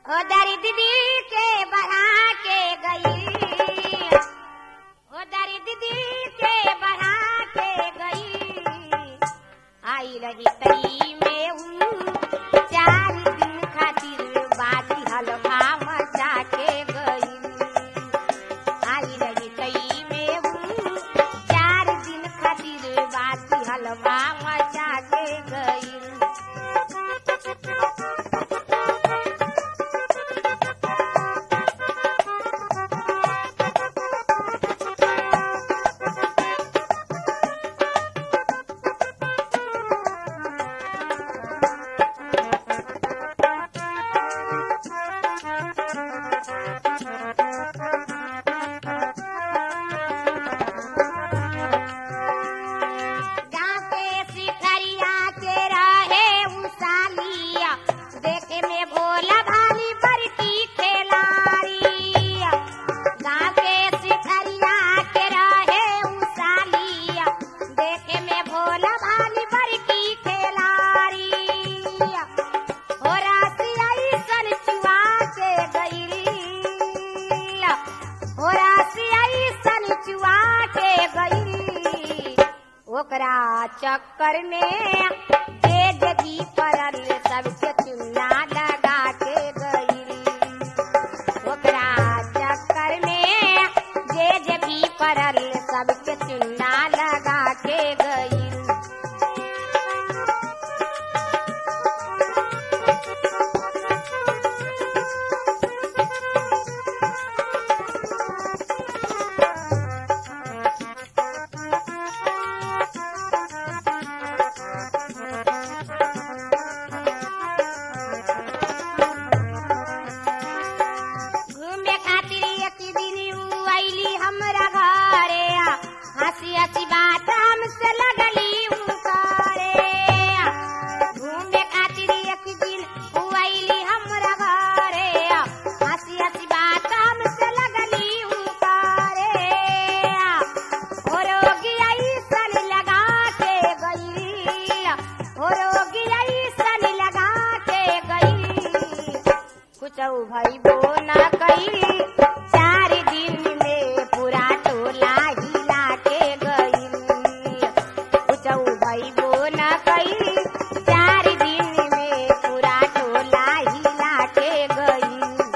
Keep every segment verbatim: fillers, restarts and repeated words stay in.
ओ दर्द दिल के बढ़ा के गई, ओ दर्द दिल के बढ़ा के गई, आई रही तई में हूँ चार दिन खातिर बाती हलवा मचा के गई, आई रही तई में हूँ चार दिन खातिर बाती हलवा मचा के गई। चक्कर में जे जगी परल सबके चुन्ना लगा के गई, ओकरा चक्कर में जे जगी परल सबके चुन्ना लगा के गई। भाई वो ना कही चार दिन में पूरा टोला हिला के गई, भाई वो ना कही चार दिन में पूरा टोला हिला के गई।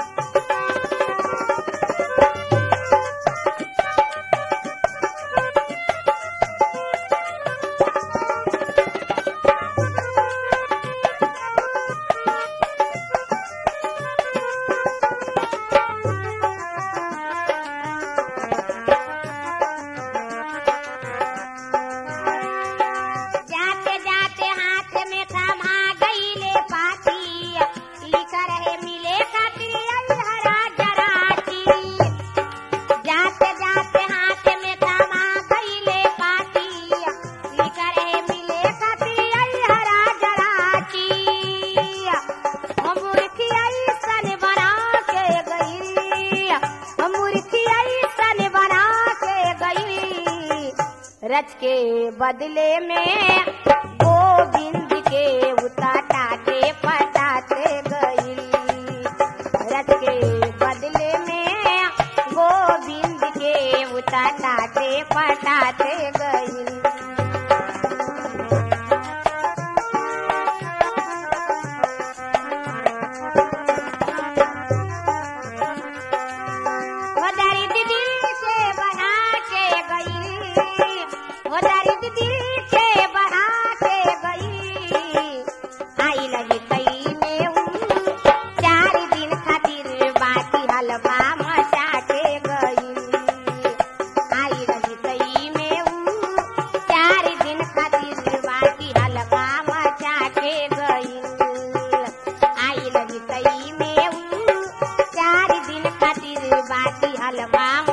रच के बदले में गोविंद के उताटाटे पटाते गई, रच के बदले में गोविंद के उताटाटे पटाते गई। बाती हलवा